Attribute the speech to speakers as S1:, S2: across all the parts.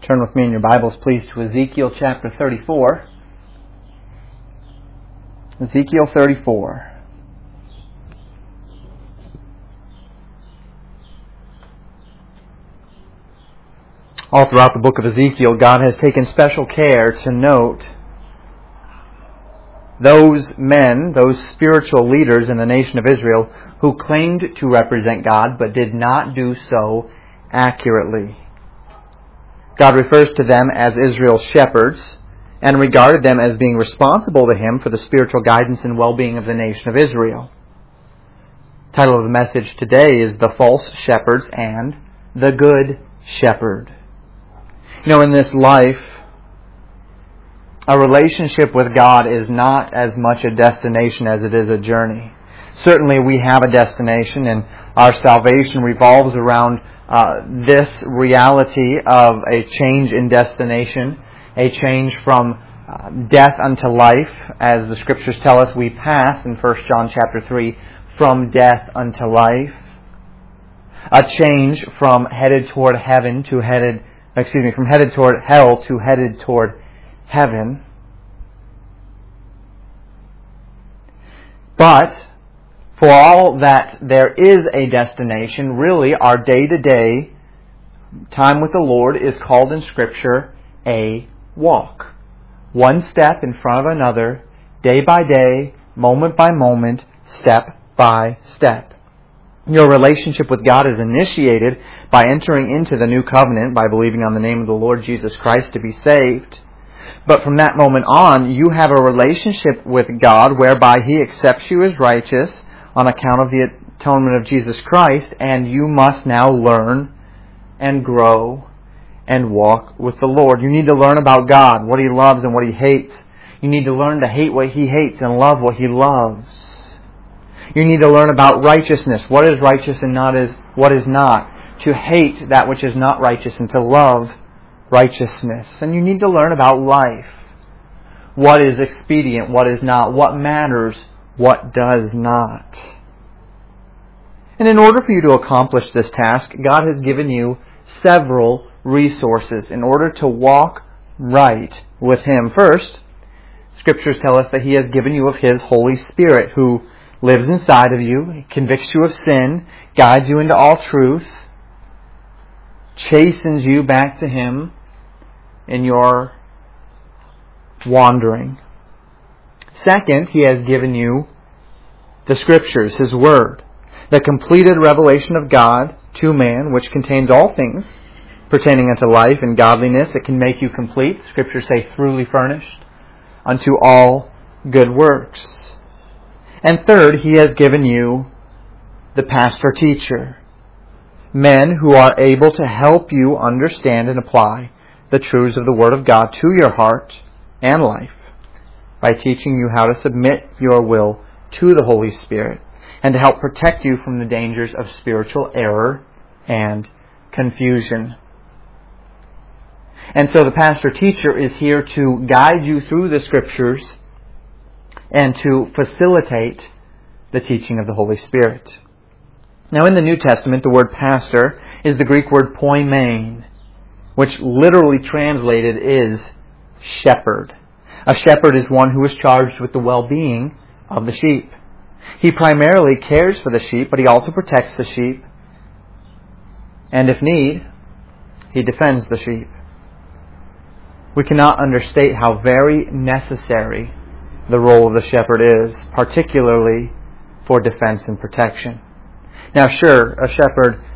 S1: Turn with me in your Bibles, please, to Ezekiel chapter 34. Ezekiel 34. All throughout the book of Ezekiel, God has taken special care to note those men, those spiritual leaders in the nation of Israel who claimed to represent God but did not do so accurately. God refers to them as Israel's shepherds and regarded them as being responsible to Him for the spiritual guidance and well-being of the nation of Israel. The title of the message today is The False Shepherds and the Good Shepherd. You know, in this life, a relationship with God is not as much a destination as it is a journey. Certainly we have a destination, and our salvation revolves around this reality of a change in destination, a change from death unto life. As the Scriptures tell us, we pass in 1 John chapter 3 from death unto life. A change from headed toward heaven to from headed toward hell to headed toward heaven. But for all that there is a destination, really our day-to-day time with the Lord is called in Scripture a walk. One step in front of another, day by day, moment by moment, step by step. Your relationship with God is initiated by entering into the new covenant, by believing on the name of the Lord Jesus Christ to be saved. But from that moment on, you have a relationship with God whereby He accepts you as righteous on account of the atonement of Jesus Christ, and you must now learn and grow and walk with the Lord. You need to learn about God, what He loves and what He hates. You need to learn to hate what He hates and love what He loves. You need to learn about righteousness, what is righteous and what is not. To hate that which is not righteous and to love righteousness. And you need to learn about life. What is expedient, what is not, what matters, what does not. And in order for you to accomplish this task, God has given you several resources in order to walk right with Him. First, Scriptures tell us that He has given you of His Holy Spirit, who lives inside of you, convicts you of sin, guides you into all truth, chastens you back to Him in your wandering. Second, He has given you the Scriptures, His Word, the completed revelation of God to man, which contains all things pertaining unto life and godliness. It can make you complete. Scriptures say, thoroughly furnished unto all good works. And third, He has given you the pastor-teacher, men who are able to help you understand and apply the truths of the Word of God to your heart and life by teaching you how to submit your will to the Holy Spirit and to help protect you from the dangers of spiritual error and confusion. And so the pastor-teacher is here to guide you through the Scriptures and to facilitate the teaching of the Holy Spirit. Now in the New Testament, the word pastor is the Greek word poimen, which literally translated is shepherd. A shepherd is one who is charged with the well-being of the sheep. He primarily cares for the sheep, but he also protects the sheep. And if need, he defends the sheep. We cannot understate how very necessary the role of the shepherd is, particularly for defense and protection. Now sure, a shepherd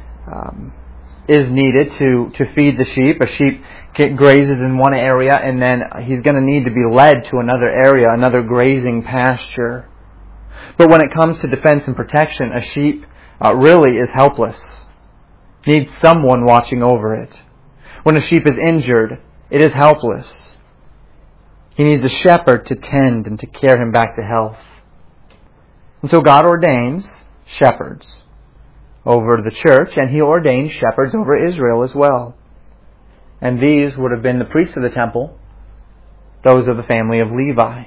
S1: is needed to feed the sheep. A sheep grazes in one area and then he's going to need to be led to another area, another grazing pasture. But when it comes to defense and protection, a sheep really is helpless. Needs someone watching over it. When a sheep is injured, it is helpless. He needs a shepherd to tend and to carry him back to health. And so God ordains shepherds over the church, and He ordained shepherds over Israel as well. And these would have been the priests of the temple, those of the family of Levi.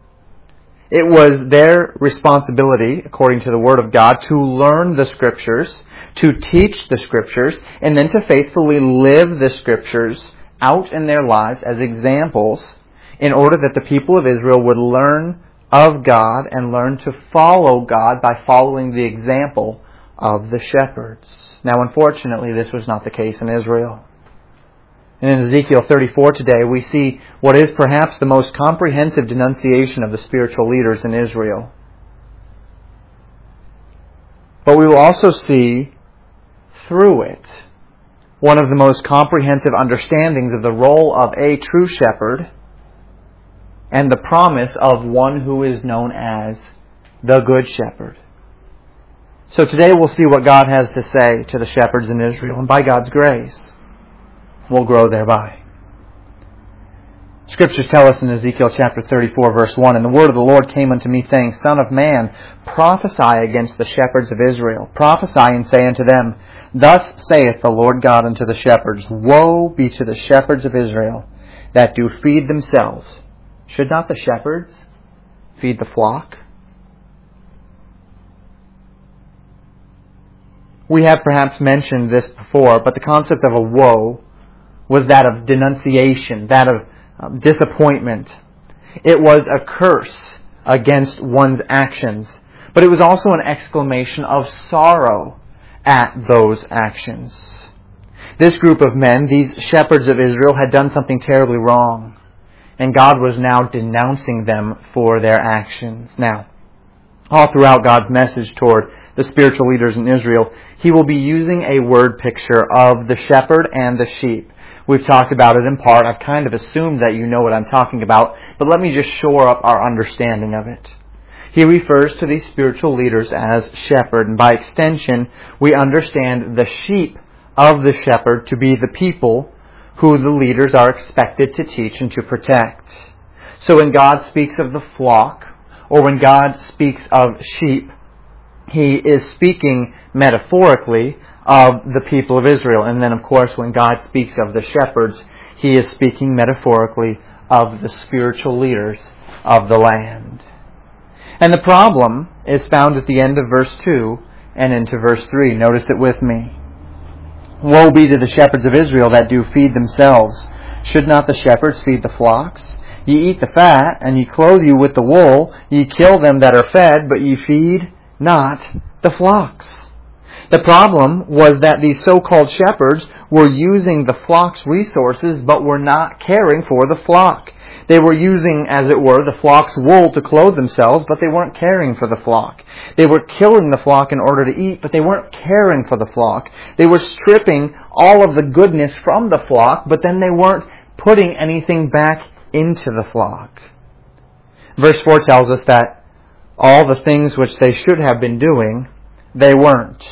S1: It was their responsibility, according to the Word of God, to learn the Scriptures, to teach the Scriptures, and then to faithfully live the Scriptures out in their lives as examples in order that the people of Israel would learn of God and learn to follow God by following the example of the shepherds. Now, unfortunately, this was not the case in Israel. And in Ezekiel 34 today, we see what is perhaps the most comprehensive denunciation of the spiritual leaders in Israel. But we will also see through it one of the most comprehensive understandings of the role of a true shepherd and the promise of one who is known as the Good Shepherd. So today we'll see what God has to say to the shepherds in Israel, and by God's grace, we'll grow thereby. Scriptures tell us in Ezekiel chapter 34, verse 1, "And the word of the Lord came unto me, saying, Son of man, prophesy against the shepherds of Israel. Prophesy and say unto them, Thus saith the Lord God unto the shepherds, Woe be to the shepherds of Israel that do feed themselves. Should not the shepherds feed the flock?" We have perhaps mentioned this before, but the concept of a woe was that of denunciation, that of disappointment. It was a curse against one's actions, but it was also an exclamation of sorrow at those actions. This group of men, these shepherds of Israel, had done something terribly wrong, and God was now denouncing them for their actions. Now, all throughout God's message toward the spiritual leaders in Israel, He will be using a word picture of the shepherd and the sheep. We've talked about it in part. I've kind of assumed that you know what I'm talking about, but let me just shore up our understanding of it. He refers to these spiritual leaders as shepherd, and by extension, we understand the sheep of the shepherd to be the people who the leaders are expected to teach and to protect. So when God speaks of the flock, or when God speaks of sheep, He is speaking metaphorically of the people of Israel. And then, of course, when God speaks of the shepherds, He is speaking metaphorically of the spiritual leaders of the land. And the problem is found at the end of verse 2 and into verse 3. Notice it with me. "Woe be to the shepherds of Israel that do feed themselves. Should not the shepherds feed the flocks? Ye eat the fat, and ye clothe you with the wool. Ye kill them that are fed, but ye feed not the flocks." The problem was that these so-called shepherds were using the flock's resources, but were not caring for the flock. They were using, as it were, the flock's wool to clothe themselves, but they weren't caring for the flock. They were killing the flock in order to eat, but they weren't caring for the flock. They were stripping all of the goodness from the flock, but then they weren't putting anything back into the flock. Verse 4 tells us that all the things which they should have been doing, they weren't.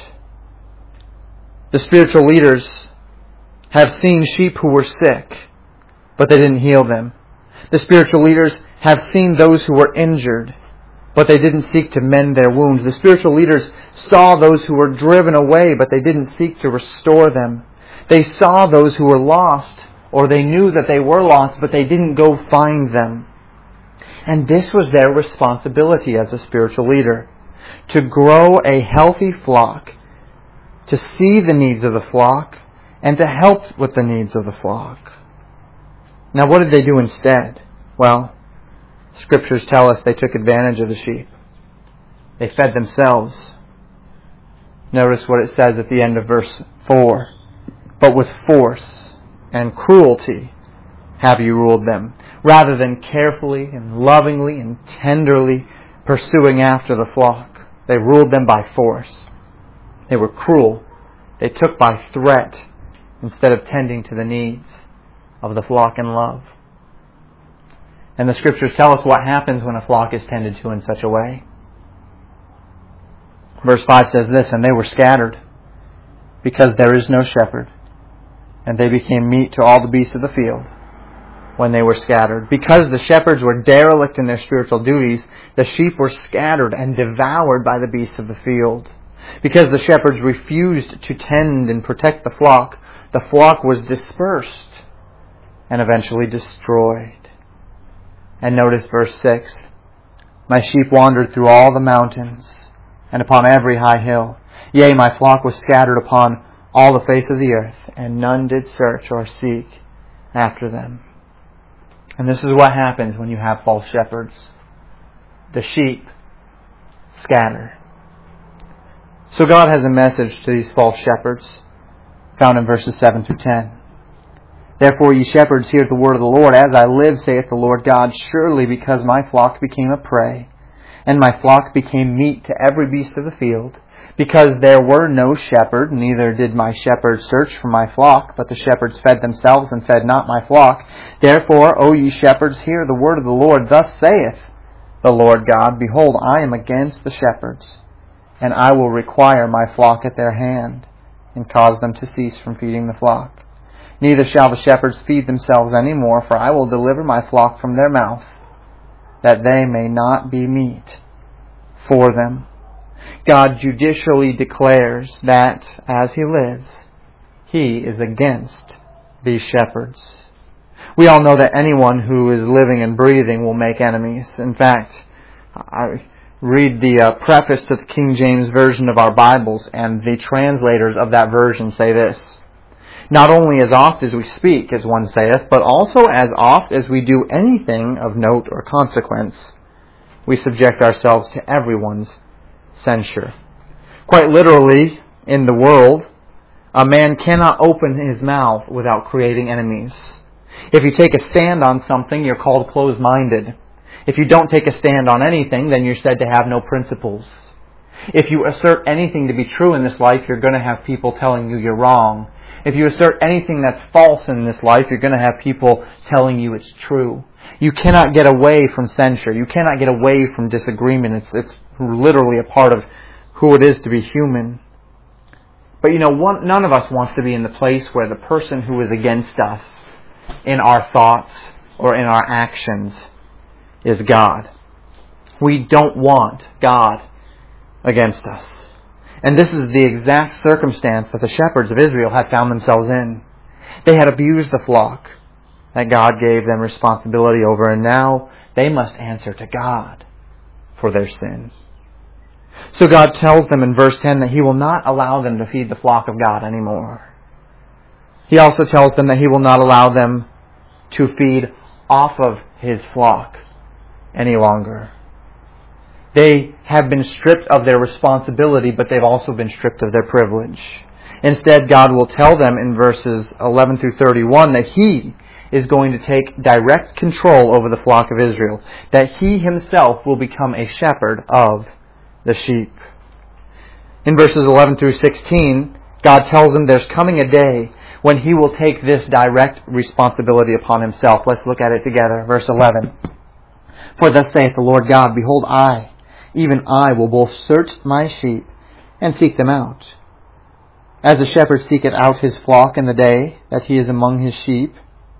S1: The spiritual leaders have seen sheep who were sick, but they didn't heal them. The spiritual leaders have seen those who were injured, but they didn't seek to mend their wounds. The spiritual leaders saw those who were driven away, but they didn't seek to restore them. They saw those who were lost, or they knew that they were lost, but they didn't go find them. And this was their responsibility as a spiritual leader, to grow a healthy flock, to see the needs of the flock, and to help with the needs of the flock. Now, what did they do instead? Well, Scriptures tell us they took advantage of the sheep. They fed themselves. Notice what it says at the end of verse 4. "But with force and cruelty have you ruled them, rather than carefully and lovingly and tenderly pursuing after the flock. They ruled them by force. They were cruel. They took by threat instead of tending to the needs of the flock in love." And the Scriptures tell us what happens when a flock is tended to in such a way. Verse 5 says this, "And they were scattered, because there is no shepherd, and they became meat to all the beasts of the field when they were scattered." Because the shepherds were derelict in their spiritual duties, the sheep were scattered and devoured by the beasts of the field. Because the shepherds refused to tend and protect the flock was dispersed and eventually destroyed. And notice verse 6. "My sheep wandered through all the mountains and upon every high hill. Yea, my flock was scattered upon all the face of the earth, and none did search or seek after them. And this is what happens when you have false shepherds. The sheep scatter. So God has a message to these false shepherds, found in verses 7 through 10. Therefore, ye shepherds, hear the word of the Lord. As I live, saith the Lord God, surely because my flock became a prey, and my flock became meat to every beast of the field, because there were no shepherd, neither did my shepherds search for my flock, but the shepherds fed themselves and fed not my flock. Therefore, O ye shepherds, hear the word of the Lord. Thus saith the Lord God, behold, I am against the shepherds, and I will require my flock at their hand, and cause them to cease from feeding the flock. Neither shall the shepherds feed themselves any more, for I will deliver my flock from their mouth, that they may not be meat for them. God judicially declares that, as He lives, He is against these shepherds. We all know that anyone who is living and breathing will make enemies. In fact, I read the preface to the King James Version of our Bibles, and the translators of that version say this: not only as oft as we speak, as one saith, but also as oft as we do anything of note or consequence, we subject ourselves to everyone's censure. Quite literally, in the world, a man cannot open his mouth without creating enemies. If you take a stand on something, you're called closed-minded. If you don't take a stand on anything, then you're said to have no principles. If you assert anything to be true in this life, you're going to have people telling you you're wrong. If you assert anything that's false in this life, you're going to have people telling you it's true. You cannot get away from censure. You cannot get away from disagreement. It's literally a part of who it is to be human. But none of us wants to be in the place where the person who is against us in our thoughts or in our actions is God. We don't want God against us. And this is the exact circumstance that the shepherds of Israel had found themselves in. They had abused the flock that God gave them responsibility over, and now they must answer to God for their sin. So God tells them in verse 10 that He will not allow them to feed the flock of God anymore. He also tells them that He will not allow them to feed off of His flock any longer. They have been stripped of their responsibility, but they've also been stripped of their privilege. Instead, God will tell them in verses 11 through 31 that He is going to take direct control over the flock of Israel, that He Himself will become a shepherd of the sheep. In verses 11 through 16, God tells them there's coming a day when He will take this direct responsibility upon Himself. Let's look at it together. Verse 11. For thus saith the Lord God, behold, I, even I, will both search my sheep and seek them out. As a shepherd seeketh out his flock in the day that he is among his sheep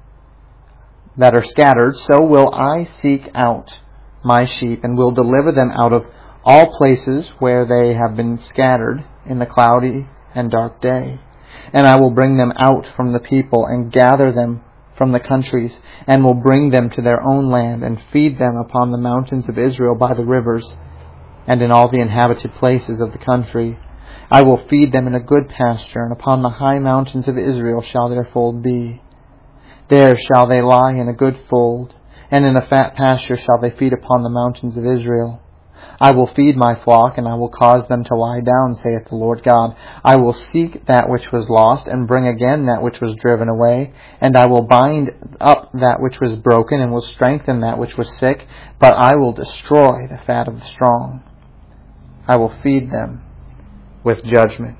S1: that are scattered, so will I seek out my sheep, and will deliver them out of all places where they have been scattered in the cloudy and dark day. And I will bring them out from the people, and gather them from the countries, and will bring them to their own land, and feed them upon the mountains of Israel by the rivers, and in all the inhabited places of the country. I will feed them in a good pasture, and upon the high mountains of Israel shall their fold be. There shall they lie in a good fold, and in a fat pasture shall they feed upon the mountains of Israel. I will feed my flock, and I will cause them to lie down, saith the Lord God. I will seek that which was lost, and bring again that which was driven away. And I will bind up that which was broken, and will strengthen that which was sick. But I will destroy the fat of the strong. I will feed them with judgment.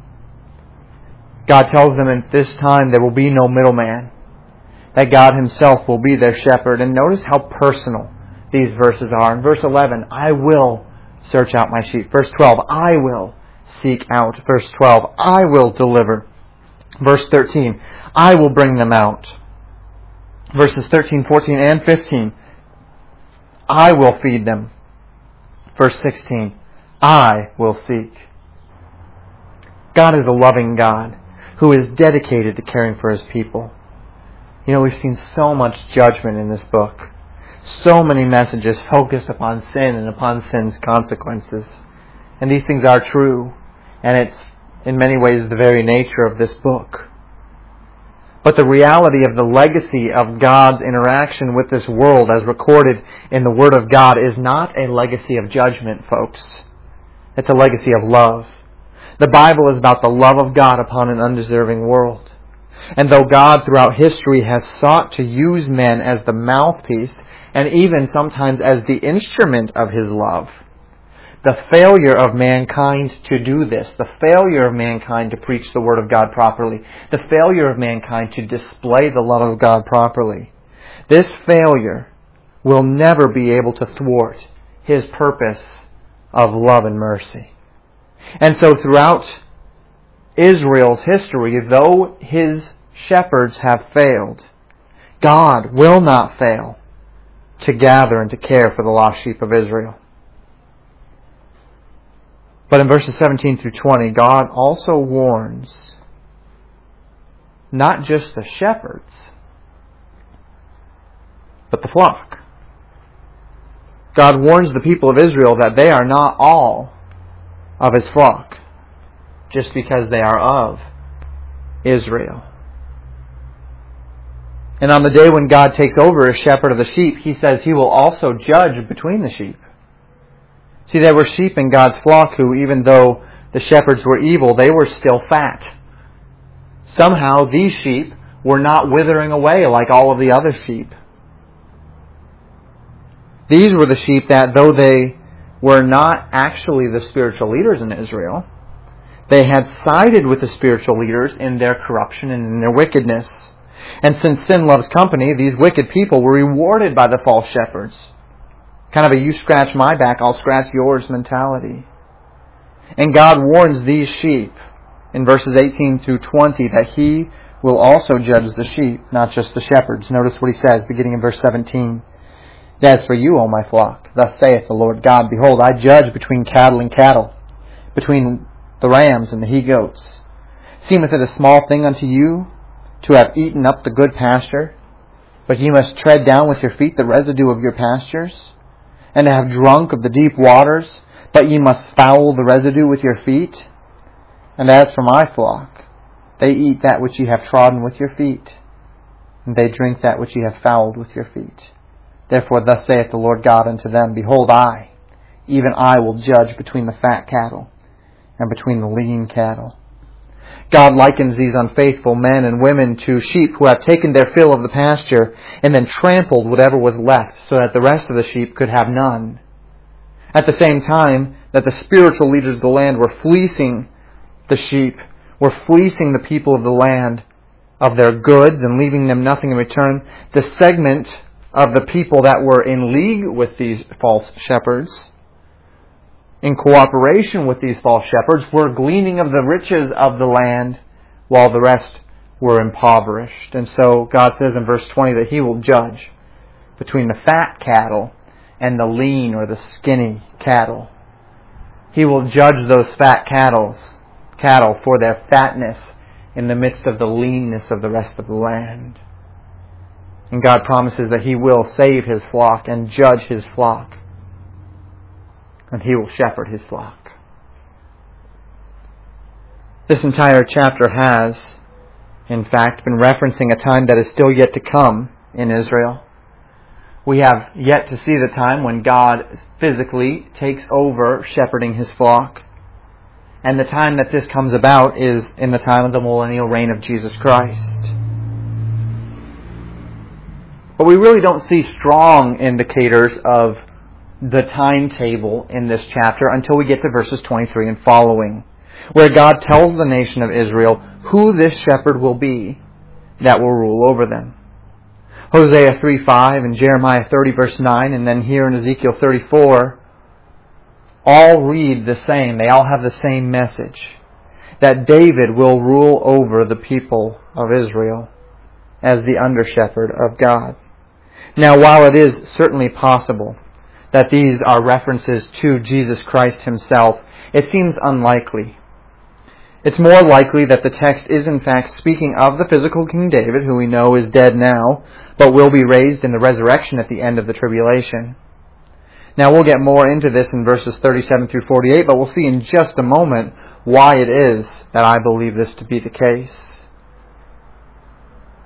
S1: God tells them at this time there will be no middleman, that God Himself will be their shepherd. And notice how personal these verses are. In verse 11, I will search out my sheep. Verse 12, I will seek out. Verse 12, I will deliver. Verse 13, I will bring them out. Verses 13, 14, and 15, I will feed them. Verse 16, I will seek. God is a loving God who is dedicated to caring for His people. We've seen so much judgment in this book. So many messages focused upon sin and upon sin's consequences. And these things are true. And it's, in many ways, the very nature of this book. But the reality of the legacy of God's interaction with this world as recorded in the Word of God is not a legacy of judgment, folks. It's a legacy of love. The Bible is about the love of God upon an undeserving world. And though God throughout history has sought to use men as the mouthpiece and even sometimes as the instrument of His love, the failure of mankind to do this, the failure of mankind to preach the Word of God properly, the failure of mankind to display the love of God properly, this failure will never be able to thwart His purpose of love and mercy. And so throughout Israel's history, though His shepherds have failed, God will not fail to gather and to care for the lost sheep of Israel. But in verses 17 through 20, God also warns not just the shepherds, but the flock. God warns the people of Israel that they are not all of His flock, just because they are of Israel. And on the day when God takes over as shepherd of the sheep, He says He will also judge between the sheep. See, there were sheep in God's flock who, even though the shepherds were evil, they were still fat. Somehow these sheep were not withering away like all of the other sheep. These were the sheep that, though they were not actually the spiritual leaders in Israel, they had sided with the spiritual leaders in their corruption and in their wickedness. And since sin loves company, these wicked people were rewarded by the false shepherds. Kind of a you scratch my back, I'll scratch yours mentality. And God warns these sheep in verses 18 through 20 that He will also judge the sheep, not just the shepherds. Notice what He says, beginning in verse 17. As for you, O my flock, thus saith the Lord God, behold, I judge between cattle and cattle, between the rams and the he-goats. Seemeth it a small thing unto you to have eaten up the good pasture? But ye must tread down with your feet the residue of your pastures, and to have drunk of the deep waters, but ye must foul the residue with your feet. And as for my flock, they eat that which ye have trodden with your feet, and they drink that which ye have fouled with your feet. Therefore thus saith the Lord God unto them, behold, I, even I, will judge between the fat cattle and between the lean cattle. God likens these unfaithful men and women to sheep who have taken their fill of the pasture and then trampled whatever was left so that the rest of the sheep could have none. At the same time that the spiritual leaders of the land were fleecing the sheep, were fleecing the people of the land of their goods and leaving them nothing in return, the segment of the people that were in league with these false shepherds, in cooperation with these false shepherds, were gleaning of the riches of the land while the rest were impoverished. And so God says in verse 20 that He will judge between the fat cattle and the lean or the skinny cattle. He will judge those fat cattle for their fatness in the midst of the leanness of the rest of the land. And God promises that He will save His flock and judge His flock. And He will shepherd His flock. This entire chapter has, in fact, been referencing a time that is still yet to come in Israel. We have yet to see the time when God physically takes over shepherding His flock. And the time that this comes about is in the time of the millennial reign of Jesus Christ. But we really don't see strong indicators of the timetable in this chapter until we get to verses 23 and following, where God tells the nation of Israel who this shepherd will be that will rule over them. Hosea 3:5 and Jeremiah 30 verse 9, and then here in Ezekiel 34, all read the same. They all have the same message, that David will rule over the people of Israel as the under-shepherd of God. Now, while it is certainly possible that these are references to Jesus Christ Himself, it seems unlikely. It's more likely that the text is in fact speaking of the physical King David, who we know is dead now, but will be raised in the resurrection at the end of the tribulation. Now, we'll get more into this in verses 37 through 48, but we'll see in just a moment why it is that I believe this to be the case.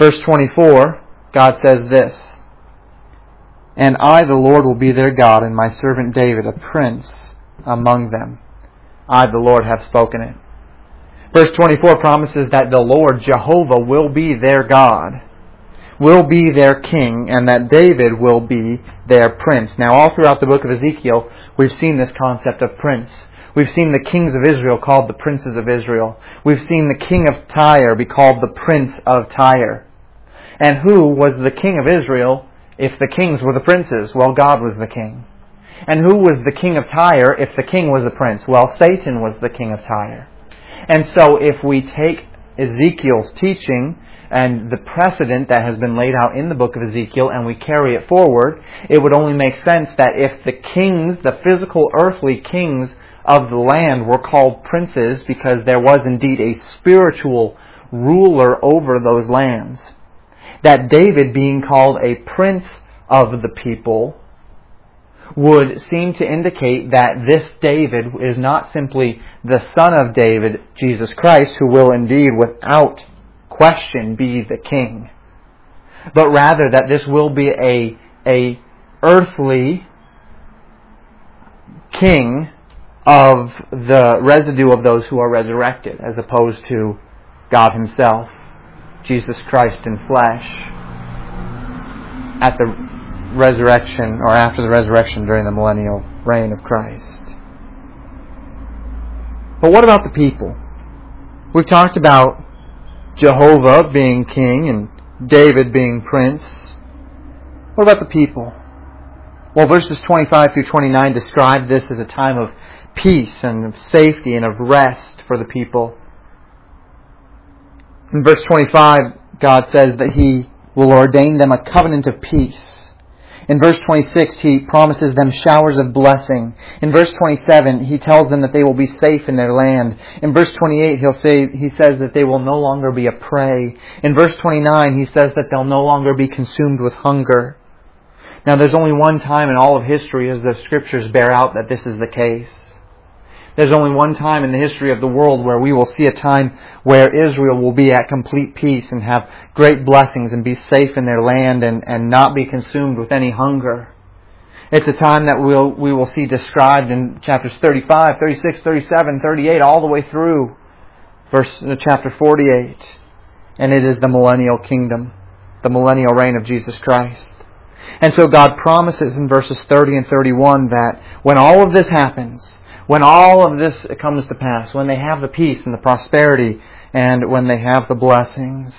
S1: Verse 24, God says this, "And I, the Lord, will be their God, and my servant David a prince among them. I, the Lord, have spoken it." Verse 24 promises that the Lord, Jehovah, will be their God, will be their king, and that David will be their prince. Now, all throughout the book of Ezekiel, we've seen this concept of prince. We've seen the kings of Israel called the princes of Israel. We've seen the king of Tyre be called the prince of Tyre. And who was the king of Israel if the kings were the princes? Well, God was the king. And who was the king of Tyre if the king was the prince? Well, Satan was the king of Tyre. And so if we take Ezekiel's teaching and the precedent that has been laid out in the book of Ezekiel and we carry it forward, it would only make sense that if the kings, the physical earthly kings of the land were called princes because there was indeed a spiritual ruler over those lands, that David being called a prince of the people would seem to indicate that this David is not simply the son of David, Jesus Christ, who will indeed without question be the king, but rather that this will be a earthly king of the residue of those who are resurrected, as opposed to God Himself, Jesus Christ in flesh, at the resurrection or after the resurrection during the millennial reign of Christ. But what about the people? We've talked about Jehovah being king and David being prince. What about the people? Well, verses 25 through 29 describe this as a time of peace and of safety and of rest for the people. In verse 25, God says that He will ordain them a covenant of peace. In verse 26, He promises them showers of blessing. In verse 27, He tells them that they will be safe in their land. In verse 28, He says that they will no longer be a prey. In verse 29, He says that they'll no longer be consumed with hunger. Now, there's only one time in all of history, as the Scriptures bear out, that this is the case. There's only one time in the history of the world where we will see a time where Israel will be at complete peace and have great blessings and be safe in their land and not be consumed with any hunger. It's a time that we will see described in chapters 35, 36, 37, 38, all the way through chapter 48. And it is the millennial kingdom, the millennial reign of Jesus Christ. And so God promises in verses 30 and 31 that when all of this happens, when all of this comes to pass, when they have the peace and the prosperity, and when they have the blessings,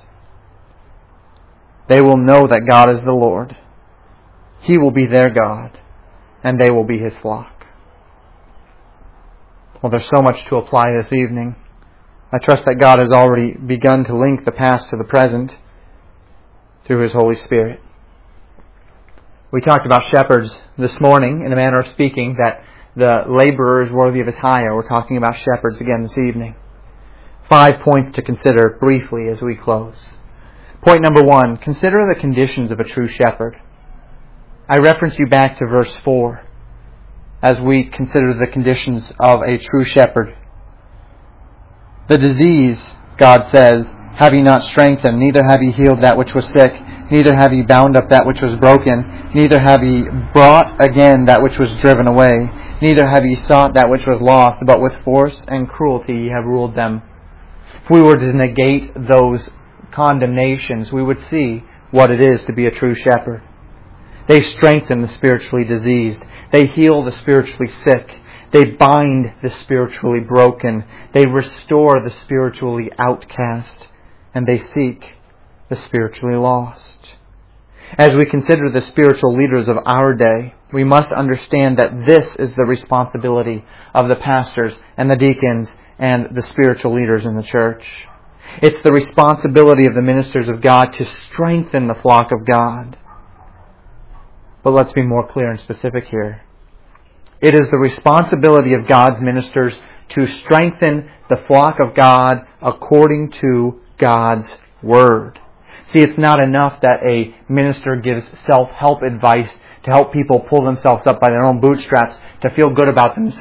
S1: they will know that God is the Lord. He will be their God, and they will be His flock. Well, there's so much to apply this evening. I trust that God has already begun to link the past to the present through His Holy Spirit. We talked about shepherds this morning, in a manner of speaking, that the laborer is worthy of his hire. We're talking about shepherds again this evening. 5 points to consider briefly as we close. Point number 1, consider the conditions of a true shepherd. I reference you back to verse 4 as we consider the conditions of a true shepherd. The disease, God says, have ye not strengthened, neither have ye healed that which was sick, neither have ye bound up that which was broken, neither have ye brought again that which was driven away, neither have ye sought that which was lost, but with force and cruelty ye have ruled them. If we were to negate those condemnations, we would see what it is to be a true shepherd. They strengthen the spiritually diseased. They heal the spiritually sick. They bind the spiritually broken. They restore the spiritually outcast. And they seek the spiritually lost. As we consider the spiritual leaders of our day, we must understand that this is the responsibility of the pastors and the deacons and the spiritual leaders in the church. It's the responsibility of the ministers of God to strengthen the flock of God. But let's be more clear and specific here. It is the responsibility of God's ministers to strengthen the flock of God according to God's Word. See, it's not enough that a minister gives self-help advice to help people pull themselves up by their own bootstraps, to feel good about themselves,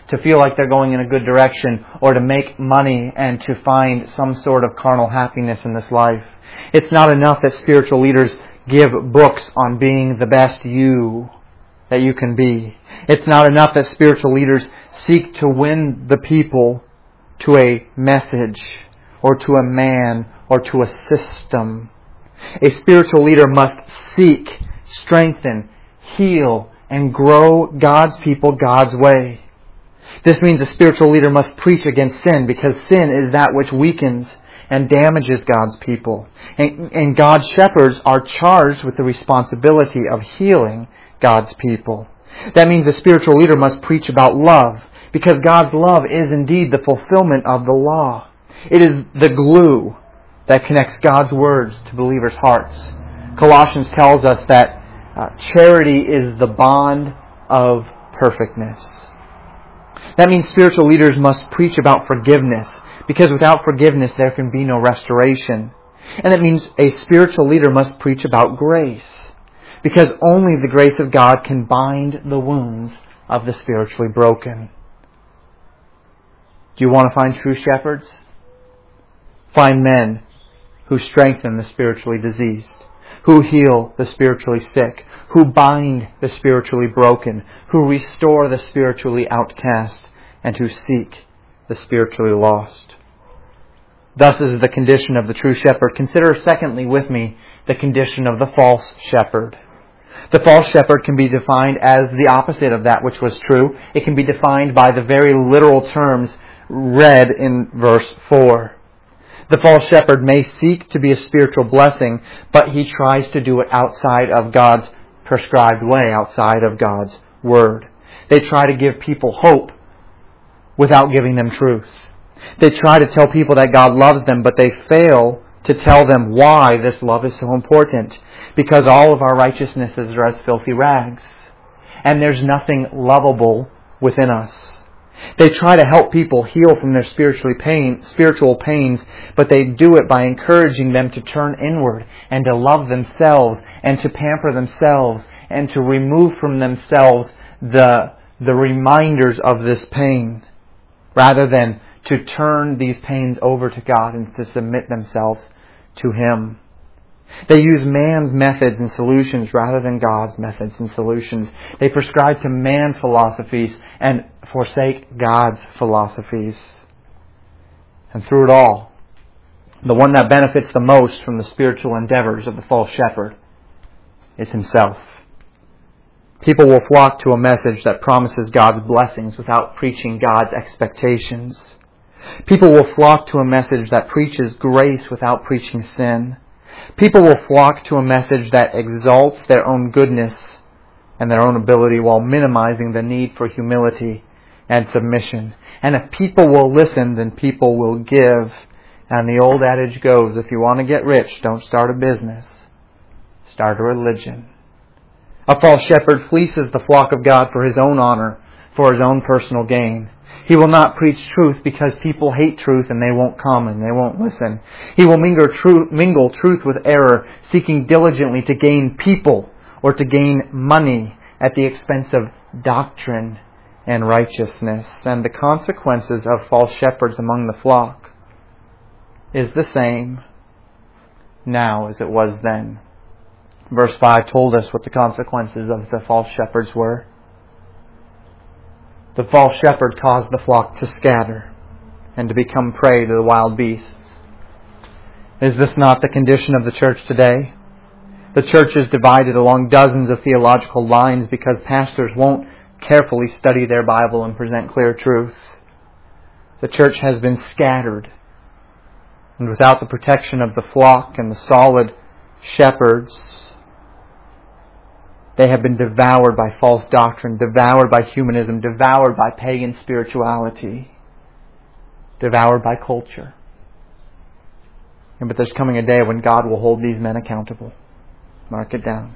S1: to feel like they're going in a good direction, or to make money and to find some sort of carnal happiness in this life. It's not enough that spiritual leaders give books on being the best you that you can be. It's not enough that spiritual leaders seek to win the people to a message or to a man or to a system. A spiritual leader must seek, strengthen, heal, and grow God's people God's way. This means a spiritual leader must preach against sin, because sin is that which weakens and damages God's people. And God's shepherds are charged with the responsibility of healing God's people. That means a spiritual leader must preach about love, because God's love is indeed the fulfillment of the law. It is the glue that connects God's words to believers' hearts. Colossians tells us that charity is the bond of perfectness. That means spiritual leaders must preach about forgiveness, because without forgiveness there can be no restoration. And that means a spiritual leader must preach about grace, because only the grace of God can bind the wounds of the spiritually broken. Do you want to find true shepherds? Find men who strengthen the spiritually diseased, who heal the spiritually sick, who bind the spiritually broken, who restore the spiritually outcast, and who seek the spiritually lost. Thus is the condition of the true shepherd. Consider secondly with me the condition of the false shepherd. The false shepherd can be defined as the opposite of that which was true. It can be defined by the very literal terms read in verse 4. The false shepherd may seek to be a spiritual blessing, but he tries to do it outside of God's prescribed way, outside of God's word. They try to give people hope without giving them truth. They try to tell people that God loves them, but they fail to tell them why this love is so important. Because all of our righteousnesses are as filthy rags, and there's nothing lovable within us. They try to help people heal from their spiritual pains, but they do it by encouraging them to turn inward and to love themselves and to pamper themselves and to remove from themselves the reminders of this pain, rather than to turn these pains over to God and to submit themselves to Him. They use man's methods and solutions rather than God's methods and solutions. They prescribe to man's philosophies and forsake God's philosophies. And through it all, the one that benefits the most from the spiritual endeavors of the false shepherd is himself. People will flock to a message that promises God's blessings without preaching God's expectations. People will flock to a message that preaches grace without preaching sin. People will flock to a message that exalts their own goodness and their own ability while minimizing the need for humility and submission. And if people will listen, then people will give. And the old adage goes, if you want to get rich, don't start a business. Start a religion. A false shepherd fleeces the flock of God for his own honor, for his own personal gain. He will not preach truth because people hate truth and they won't come and they won't listen. He will mingle truth with error, seeking diligently to gain people or to gain money at the expense of doctrine and righteousness. And the consequences of false shepherds among the flock is the same now as it was then. Verse 5 told us what the consequences of the false shepherds were. The false shepherd caused the flock to scatter and to become prey to the wild beasts. Is this not the condition of the church today? The church is divided along dozens of theological lines because pastors won't carefully study their Bible and present clear truth. The church has been scattered, and without the protection of the flock and the solid shepherds, they have been devoured by false doctrine, devoured by humanism, devoured by pagan spirituality, devoured by culture. But there's coming a day when God will hold these men accountable. Mark it down.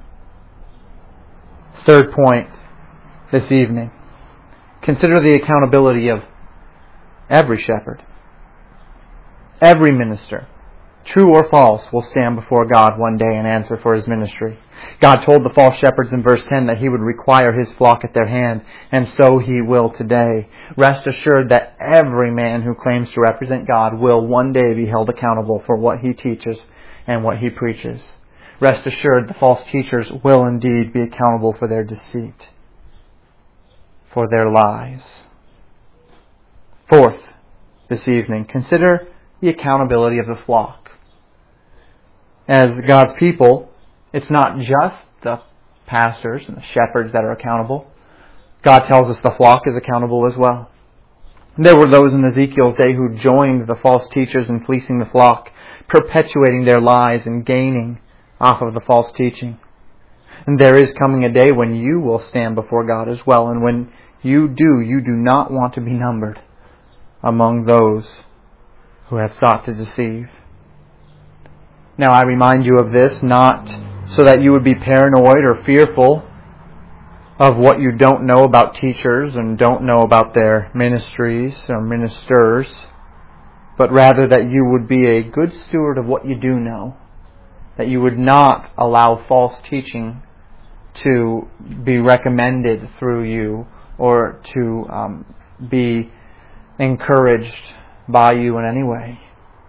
S1: Third point this evening. Consider the accountability of every shepherd, every minister, true or false, will stand before God one day and answer for His ministry. God told the false shepherds in verse 10 that He would require His flock at their hand, and so He will today. Rest assured that every man who claims to represent God will one day be held accountable for what he teaches and what he preaches. Rest assured the false teachers will indeed be accountable for their deceit, for their lies. Fourth, this evening, consider the accountability of the flock. As God's people, it's not just the pastors and the shepherds that are accountable. God tells us the flock is accountable as well. There were those in Ezekiel's day who joined the false teachers in fleecing the flock, perpetuating their lies and gaining off of the false teaching. And there is coming a day when you will stand before God as well. And when you do not want to be numbered among those who have sought to deceive. Now I remind you of this not so that you would be paranoid or fearful of what you don't know about teachers and don't know about their ministries or ministers, but rather that you would be a good steward of what you do know, that you would not allow false teaching to be recommended through you or to be encouraged by you in any way.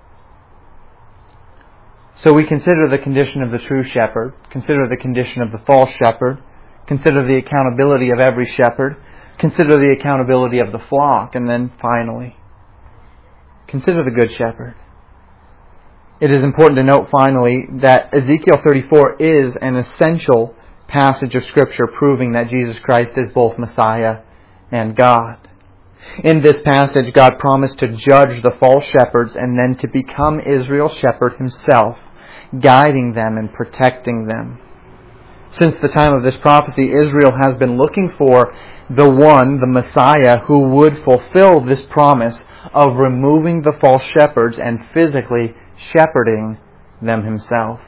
S1: So we consider the condition of the true shepherd, consider the condition of the false shepherd, consider the accountability of every shepherd, consider the accountability of the flock, and then finally, consider the good shepherd. It is important to note finally that Ezekiel 34 is an essential passage of Scripture proving that Jesus Christ is both Messiah and God. In this passage, God promised to judge the false shepherds and then to become Israel's shepherd Himself, guiding them and protecting them. Since the time of this prophecy, Israel has been looking for the one, the Messiah, who would fulfill this promise of removing the false shepherds and physically shepherding them Himself.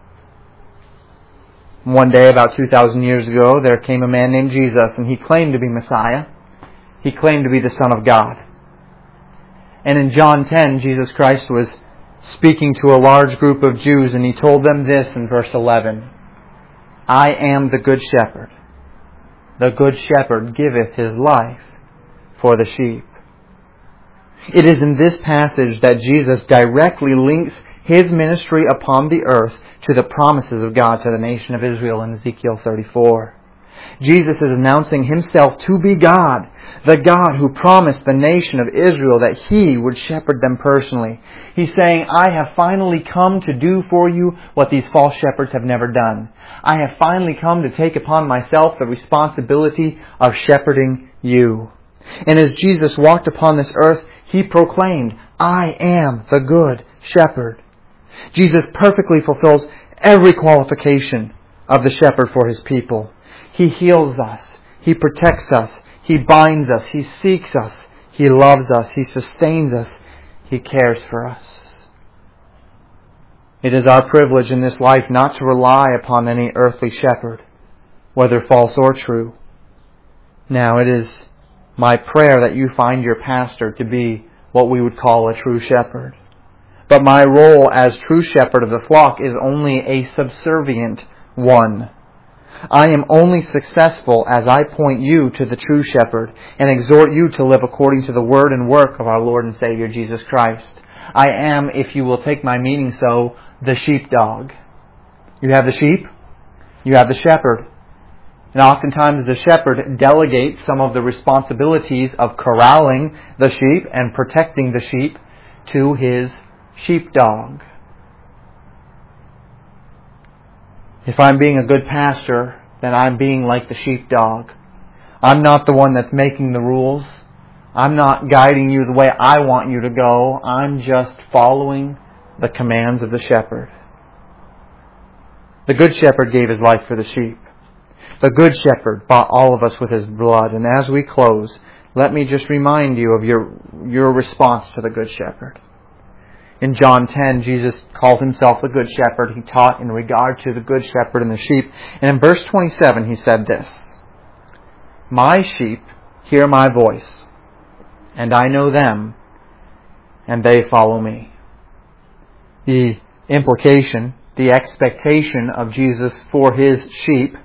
S1: One day, about 2,000 years ago, there came a man named Jesus, and He claimed to be Messiah. He claimed to be the Son of God. And in John 10, Jesus Christ was speaking to a large group of Jews, and He told them this in verse 11. I am the good shepherd. The good shepherd giveth his life for the sheep. It is in this passage that Jesus directly links His ministry upon the earth to the promises of God to the nation of Israel in Ezekiel 34. Jesus is announcing Himself to be God, the God who promised the nation of Israel that He would shepherd them personally. He's saying, I have finally come to do for you what these false shepherds have never done. I have finally come to take upon myself the responsibility of shepherding you. And as Jesus walked upon this earth, He proclaimed, I am the good shepherd. Jesus perfectly fulfills every qualification of the shepherd for His people. He heals us. He protects us. He binds us. He seeks us. He loves us. He sustains us. He cares for us. It is our privilege in this life not to rely upon any earthly shepherd, whether false or true. Now, it is my prayer that you find your pastor to be what we would call a true shepherd. But my role as true shepherd of the flock is only a subservient one. I am only successful as I point you to the true shepherd and exhort you to live according to the word and work of our Lord and Savior Jesus Christ. I am, if you will take my meaning so, the sheepdog. You have the sheep, you have the shepherd. And oftentimes the shepherd delegates some of the responsibilities of corralling the sheep and protecting the sheep to his sheepdog. If I'm being a good pastor, then I'm being like the sheepdog. I'm not the one that's making the rules. I'm not guiding you the way I want you to go. I'm just following the commands of the shepherd. The good shepherd gave His life for the sheep. The good shepherd bought all of us with His blood. And as we close, let me just remind you of your response to the good shepherd. In John 10, Jesus called Himself the Good Shepherd. He taught in regard to the Good Shepherd and the sheep. And in verse 27, He said this, My sheep hear my voice, and I know them, and they follow me. The implication, the expectation of Jesus for His sheep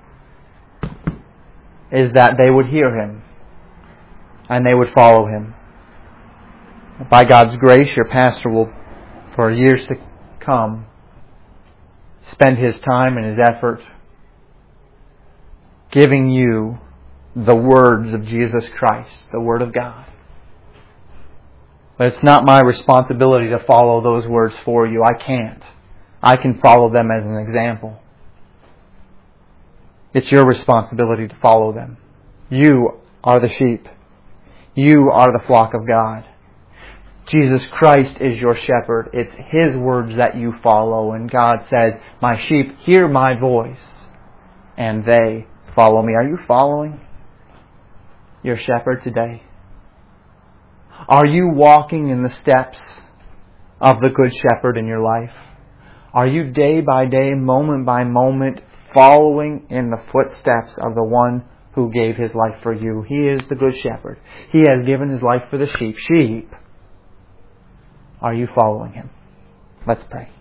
S1: is that they would hear Him and they would follow Him. By God's grace, your pastor will, for years to come, spend his time and his effort giving you the words of Jesus Christ, the Word of God. But it's not my responsibility to follow those words for you. I can't. I can follow them as an example. It's your responsibility to follow them. You are the sheep. You are the flock of God. Jesus Christ is your shepherd. It's His words that you follow. And God says, my sheep hear my voice and they follow me. Are you following your shepherd today? Are you walking in the steps of the Good Shepherd in your life? Are you day by day, moment by moment, following in the footsteps of the one who gave His life for you? He is the Good Shepherd. He has given His life for the sheep. Sheep, are you following Him? Let's pray.